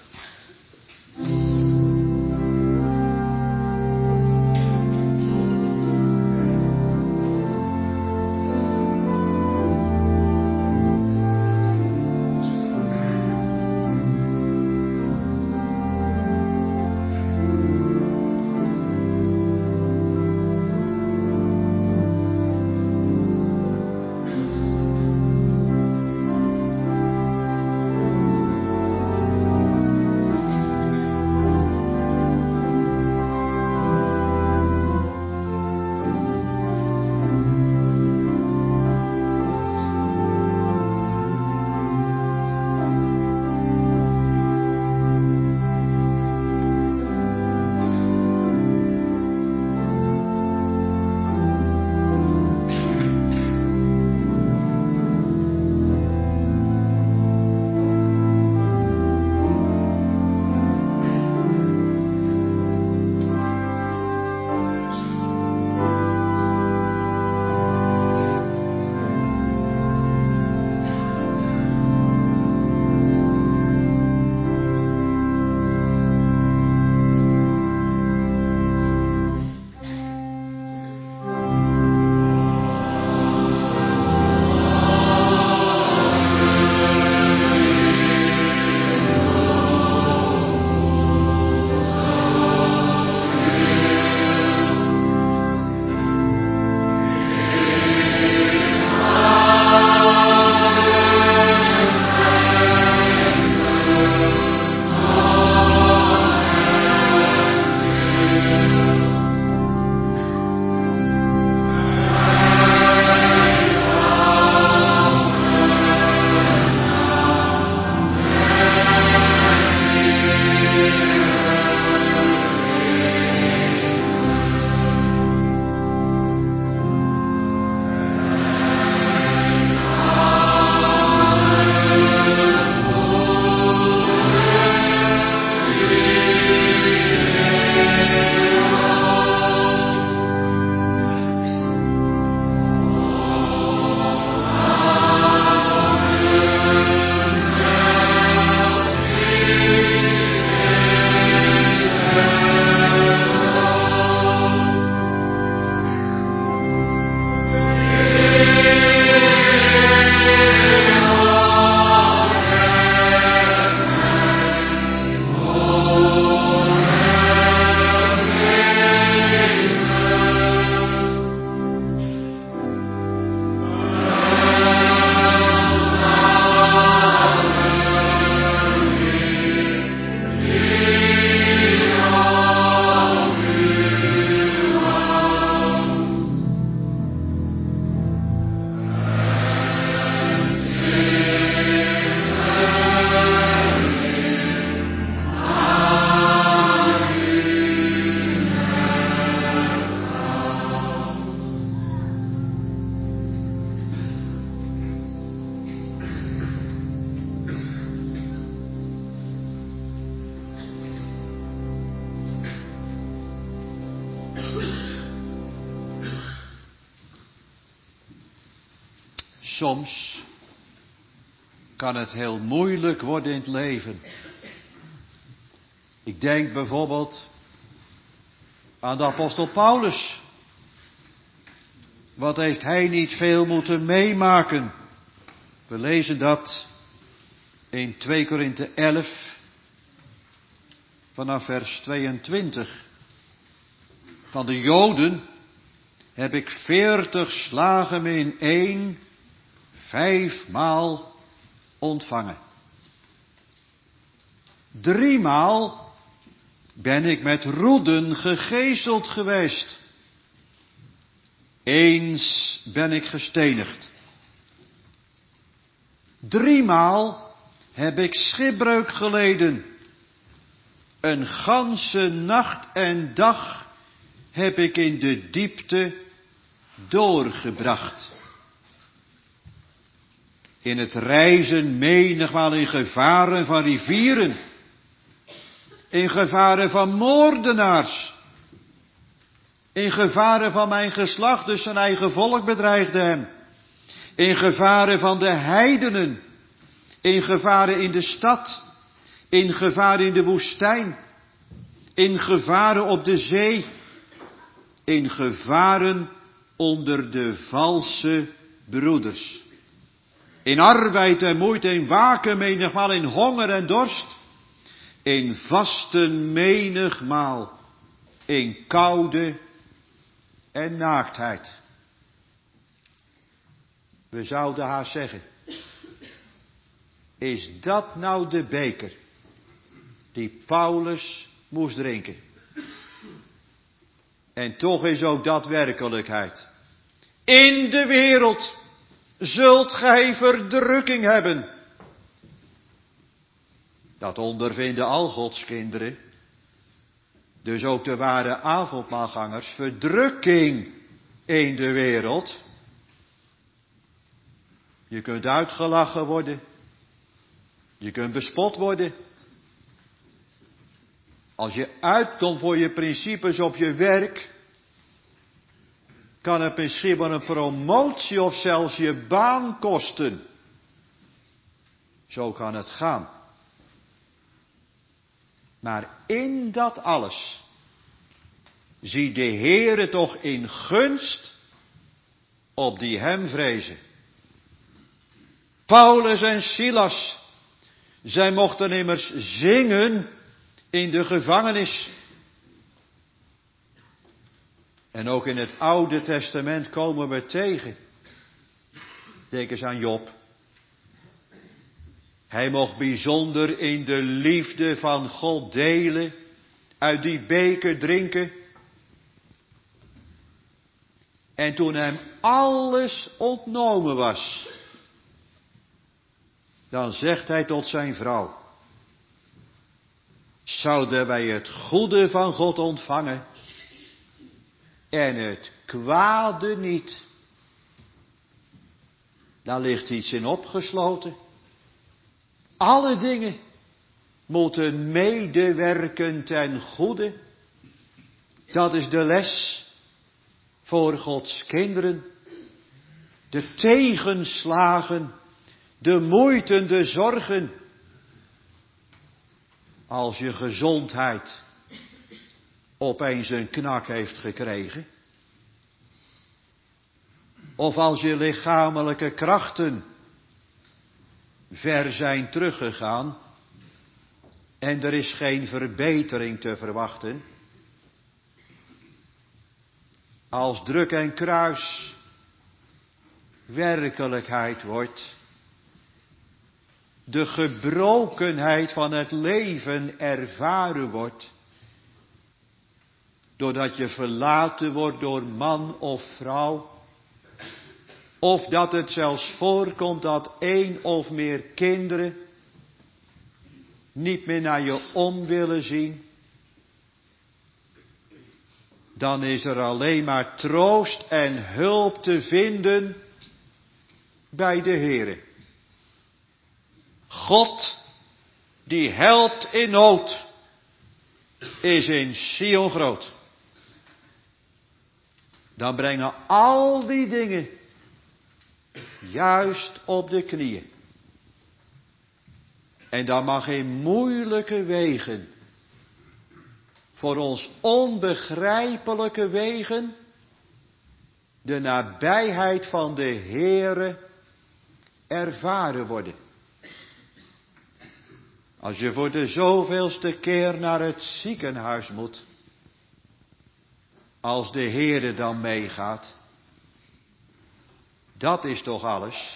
Soms kan het heel moeilijk worden in het leven. Ik denk bijvoorbeeld aan de apostel Paulus. Wat heeft hij niet veel moeten meemaken? We lezen dat in twee Korinthe elf vanaf vers tweeëntwintig. Van de Joden heb ik veertig slagen in één, vijfmaal ontvangen. Driemaal ben ik met roeden gegezeld geweest. Eens ben ik gestenigd. Driemaal heb ik schipbreuk geleden. Een ganse nacht en dag heb ik in de diepte doorgebracht. In het reizen menigmaal in gevaren van rivieren. In gevaren van moordenaars. In gevaren van mijn geslacht, dus zijn eigen volk bedreigde hem. In gevaren van de heidenen. In gevaren in de stad. In gevaren in de woestijn. In gevaren op de zee. In gevaren onder de valse broeders. In arbeid en moeite, in waken menigmaal, in honger en dorst. In vasten menigmaal. In koude en naaktheid. We zouden haast zeggen, is dat nou de beker die Paulus moest drinken? En toch is ook dat werkelijkheid. In de wereld zult gij verdrukking hebben. Dat ondervinden al Gods kinderen. Dus ook de ware avondmaalgangers. Verdrukking in de wereld. Je kunt uitgelachen worden. Je kunt bespot worden. Als je uitkomt voor je principes op je werk, kan het misschien wel een promotie of zelfs je baan kosten. Zo kan het gaan. Maar in dat alles ziet de Heere toch in gunst op die hem vrezen. Paulus en Silas, zij mochten immers zingen in de gevangenis. En ook in het Oude Testament komen we tegen. Denk eens aan Job. Hij mocht bijzonder in de liefde van God delen, uit die beker drinken. En toen hem alles ontnomen was, dan zegt hij tot zijn vrouw: zouden wij het goede van God ontvangen en het kwade niet? Daar ligt iets in opgesloten. Alle dingen moeten medewerken ten goede. Dat is de les voor Gods kinderen. De tegenslagen, de moeiten, de zorgen. Als je gezondheid opeens een knak heeft gekregen. Of als je lichamelijke krachten ver zijn teruggegaan en er is geen verbetering te verwachten. Als druk en kruis werkelijkheid wordt, de gebrokenheid van het leven ervaren wordt, doordat je verlaten wordt door man of vrouw, of dat het zelfs voorkomt dat één of meer kinderen niet meer naar je om willen zien, dan is er alleen maar troost en hulp te vinden bij de Heere. God die helpt in nood is in Sion groot. Dan brengen al die dingen juist op de knieën. En dan mag in moeilijke wegen, voor ons onbegrijpelijke wegen, de nabijheid van de Heere ervaren worden. Als je voor de zoveelste keer naar het ziekenhuis moet, als de Heere dan meegaat, dat is toch alles.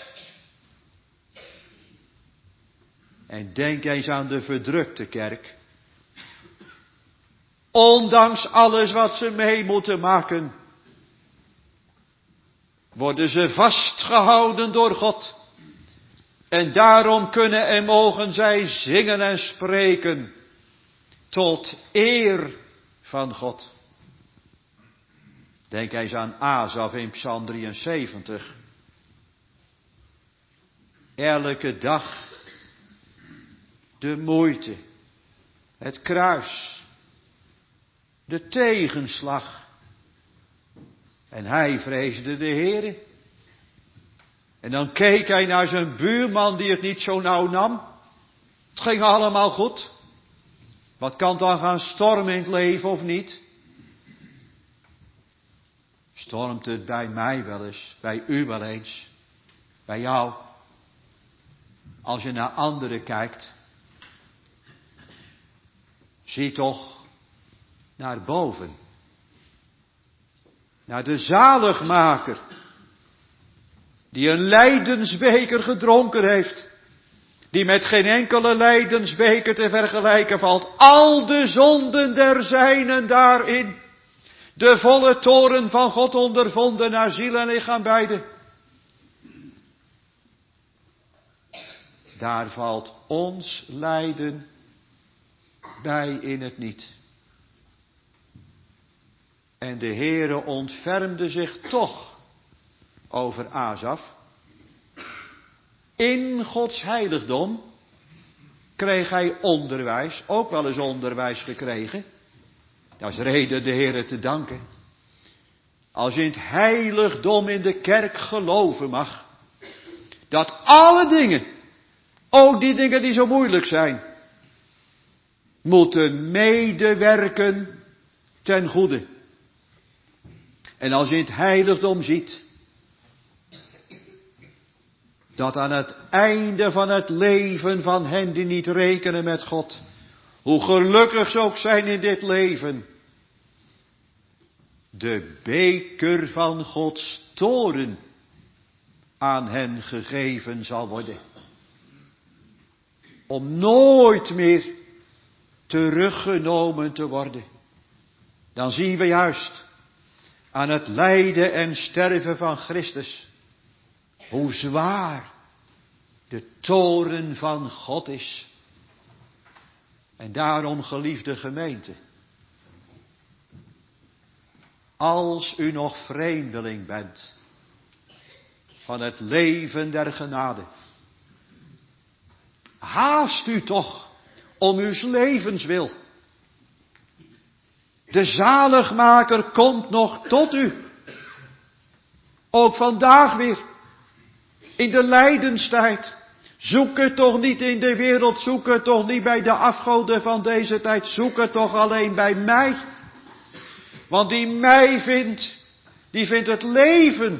En denk eens aan de verdrukte kerk. Ondanks alles wat ze mee moeten maken, worden ze vastgehouden door God. En daarom kunnen en mogen zij zingen en spreken tot eer van God. Denk eens aan Asaf in Psalm drieënzeventig. Elke dag de moeite, het kruis, de tegenslag. En hij vreesde de Heere. En dan keek hij naar zijn buurman die het niet zo nauw nam. Het ging allemaal goed. Wat kan dan gaan stormen in het leven of niet? Stormt het bij mij wel eens, bij u wel eens, bij jou? Als je naar anderen kijkt, zie toch naar boven. Naar de zaligmaker, die een lijdensbeker gedronken heeft, die met geen enkele lijdensbeker te vergelijken valt. Al de zonden der zijnen daarin, de volle toorn van God ondervonden naar ziel en lichaam beide. Daar valt ons lijden bij in het niet. En de Heere ontfermde zich toch over Asaf. In Gods heiligdom kreeg hij onderwijs, ook wel eens onderwijs gekregen. Dat is reden de Heere te danken. Als je in het heiligdom in de kerk geloven mag, dat alle dingen, ook die dingen die zo moeilijk zijn, moeten medewerken ten goede. En als je in het heiligdom ziet, dat aan het einde van het leven van hen die niet rekenen met God, hoe gelukkig ze ook zijn in dit leven, de beker van Gods toorn aan hen gegeven zal worden. Om nooit meer teruggenomen te worden. Dan zien we juist aan het lijden en sterven van Christus hoe zwaar de toorn van God is. En daarom, geliefde gemeente, als u nog vreemdeling bent van het leven der genade, haast u toch om uw levenswil. De zaligmaker komt nog tot u. Ook vandaag weer. In de lijdenstijd. Zoek het toch niet in de wereld. Zoek het toch niet bij de afgoden van deze tijd. Zoek het toch alleen bij mij. Want die mij vindt, die vindt het leven.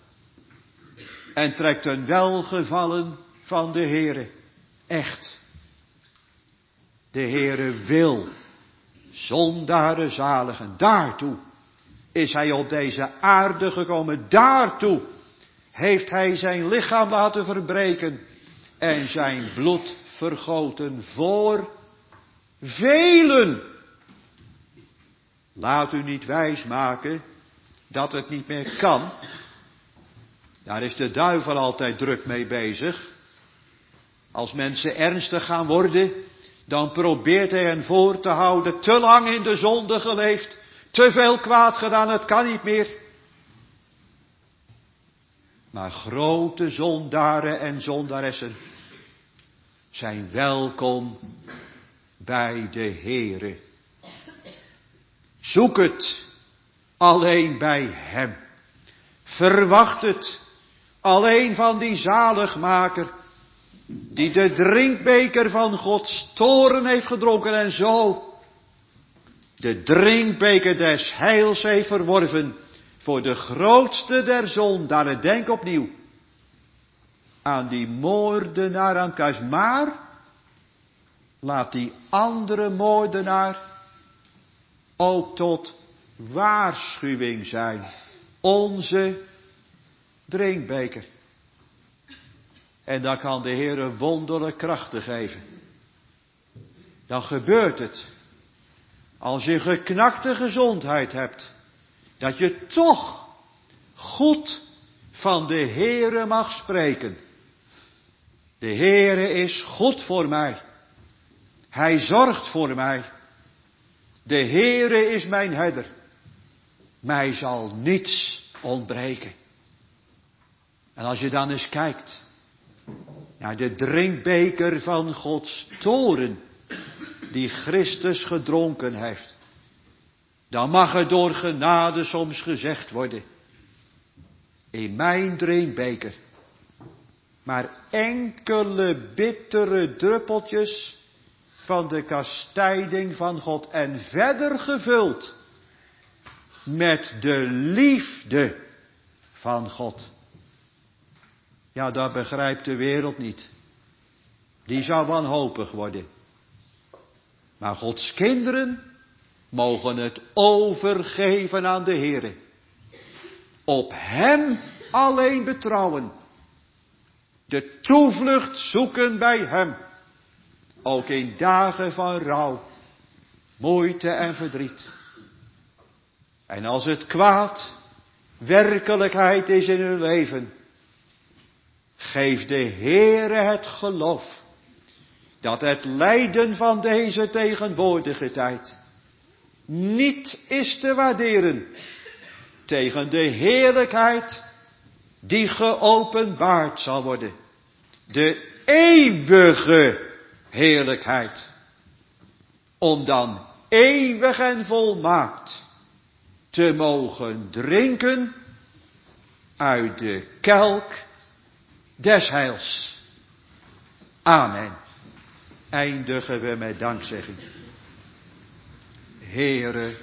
En trekt een welgevallen van de Heere. Echt. De Heere wil zondaren zaligen. Daartoe is hij op deze aarde gekomen. Daartoe heeft hij zijn lichaam laten verbreken en zijn bloed vergoten voor velen. Laat u niet wijsmaken dat het niet meer kan. Daar is de duivel altijd druk mee bezig. Als mensen ernstig gaan worden, dan probeert hij hen voor te houden, te lang in de zonde geleefd, te veel kwaad gedaan, het kan niet meer. Maar grote zondaren en zondaressen zijn welkom bij de Heere. Zoek het alleen bij hem. Verwacht het Alleen van die zaligmaker, die de drinkbeker van Gods toorn heeft gedronken en zo de drinkbeker des heils heeft verworven voor de grootste der zondaren. Denk opnieuw aan die moordenaar aan het kruis. Maar laat die andere moordenaar ook tot waarschuwing zijn. Onze drinkbeker. En dan kan de Heer een wonderlijke krachten geven. Dan gebeurt het. Als je geknakte gezondheid hebt. Dat je toch goed van de Heere mag spreken. De Heere is goed voor mij. Hij zorgt voor mij. De Heere is mijn herder. Mij zal niets ontbreken. En als je dan eens kijkt naar de drinkbeker van Gods toorn die Christus gedronken heeft, dan mag er door genade soms gezegd worden: in mijn drinkbeker maar enkele bittere druppeltjes van de kastijding van God en verder gevuld met de liefde van God. Ja, dat begrijpt de wereld niet. Die zou wanhopig worden. Maar Gods kinderen mogen het overgeven aan de Heere. Op Hem alleen betrouwen. De toevlucht zoeken bij Hem. Ook in dagen van rouw, moeite en verdriet. En als het kwaad werkelijkheid is in hun leven, geef de Heere het geloof dat het lijden van deze tegenwoordige tijd niet is te waarderen tegen de heerlijkheid die geopenbaard zal worden. De eeuwige heerlijkheid. Om dan eeuwig en volmaakt te mogen drinken uit de kelk des heils. Amen. Eindigen we met dankzegging. Heere,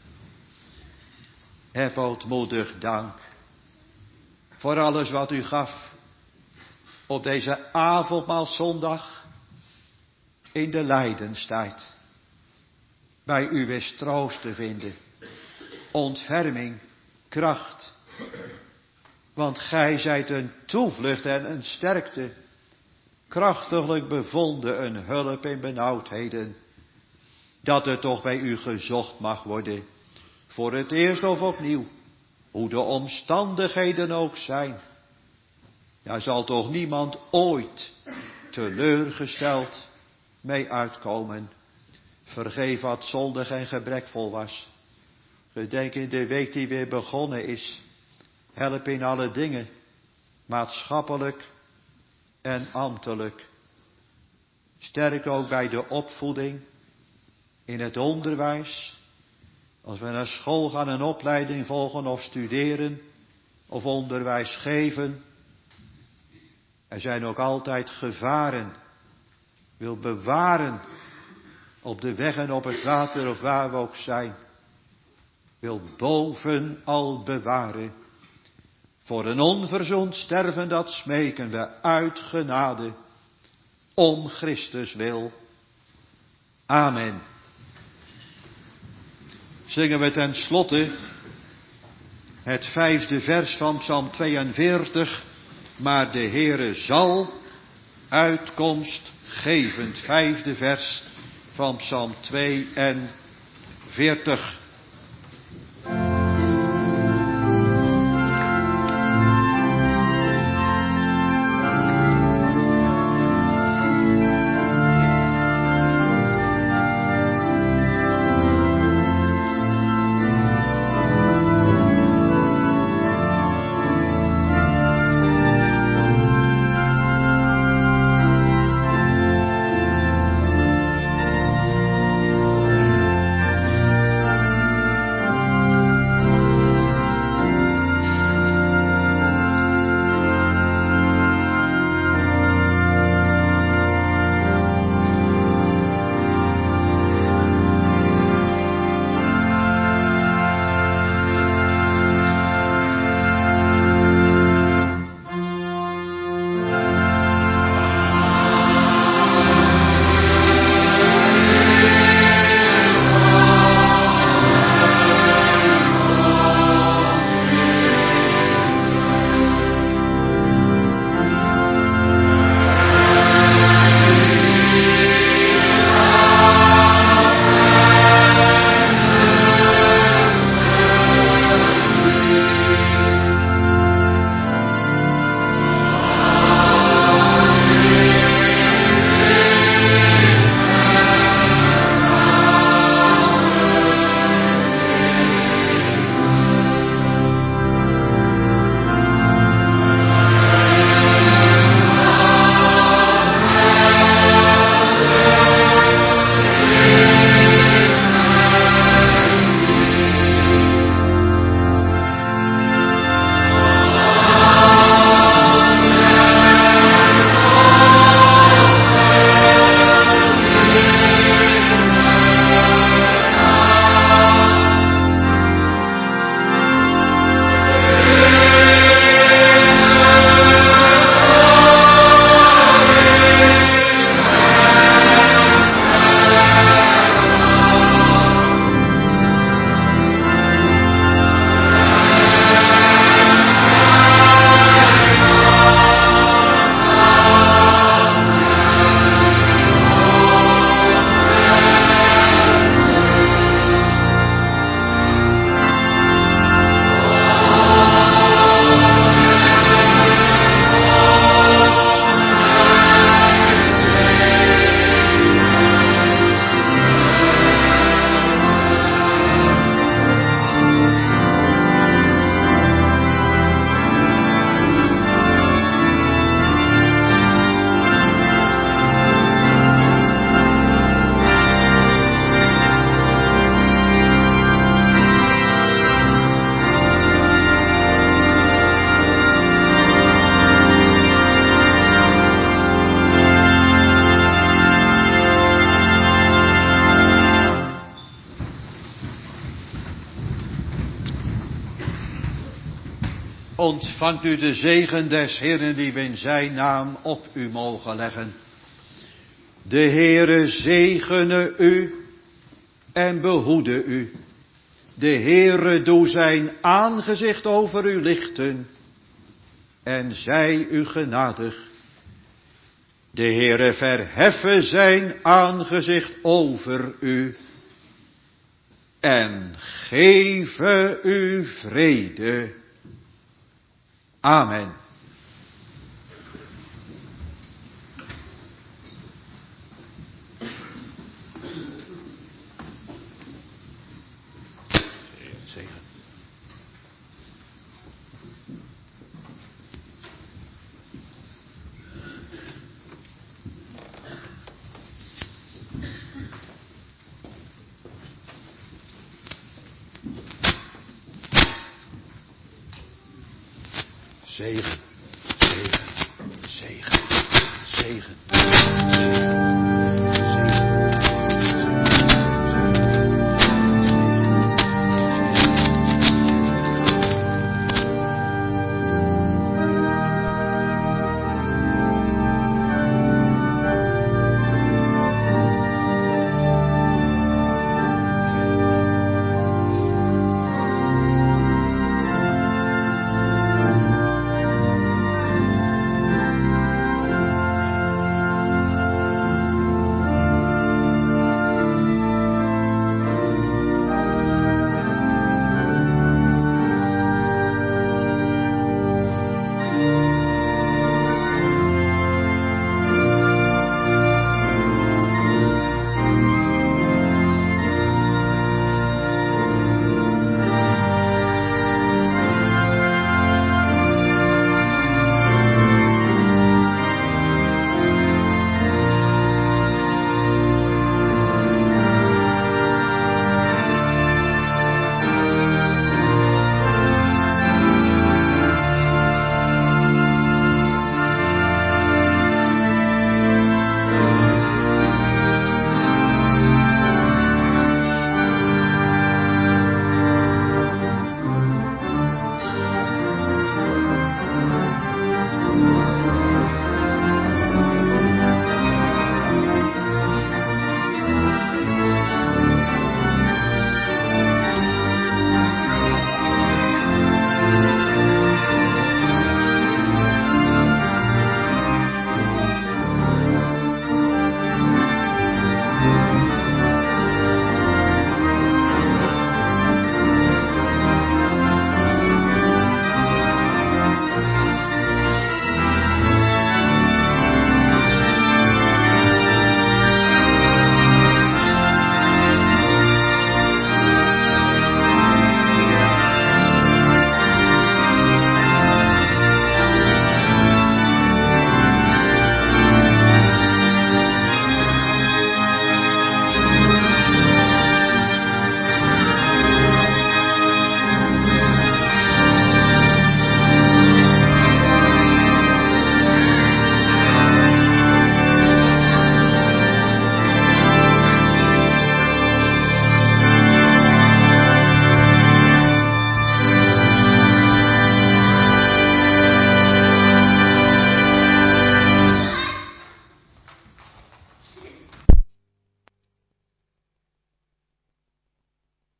heb ootmoedig dank voor alles wat u gaf op deze avondmaalszondag in de lijdenstijd. Bij u is troost te vinden, ontferming, kracht. Want gij zijt een toevlucht en een sterkte, krachtiglijk bevonden een hulp in benauwdheden, dat er toch bij u gezocht mag worden, voor het eerst of opnieuw, hoe de omstandigheden ook zijn. Daar zal toch niemand ooit teleurgesteld mee uitkomen. Vergeef wat zondig en gebrekvol was. Gedenk in de week die weer begonnen is. Help in alle dingen, maatschappelijk en ambtelijk. Sterk ook bij de opvoeding, in het onderwijs. Als we naar school gaan, een opleiding volgen of studeren of onderwijs geven. Er zijn ook altijd gevaren. Wil bewaren op de weg en op het water of waar we ook zijn. Wil bovenal bewaren. Voor een onverzoend sterven dat smeken we uit genade. Om Christus wil. Amen. Zingen we ten slotte het vijfde vers van Psalm tweeënveertig. Maar de Heere zal uitkomst geven. Het vijfde vers van Psalm tweeënveertig. ontvangt u de zegen des Heeren die we in zijn naam op u mogen leggen. De Heere zegene u en behoede u. De Heere doe zijn aangezicht over u lichten en zij u genadig. De Heere verheffe zijn aangezicht over u en geeve u vrede. Amen. Zegen. Zegen, zegen, zegen, zegen.